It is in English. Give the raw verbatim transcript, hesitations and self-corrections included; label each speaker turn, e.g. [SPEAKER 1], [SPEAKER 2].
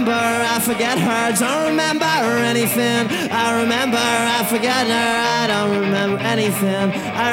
[SPEAKER 1] remember, I forget her. Don't remember anything. I remember, I forget her. I don't remember anything. I